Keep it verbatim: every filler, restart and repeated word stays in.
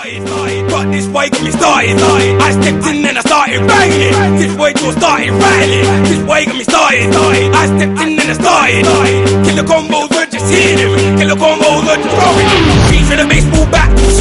But this boy got me started. I stepped in and I started banging. This boy just started rattling. This boy got me started. I stepped in and I started. Killer combos were just hitting him. Killer combos were just throwing him. Reach for the baseball bat.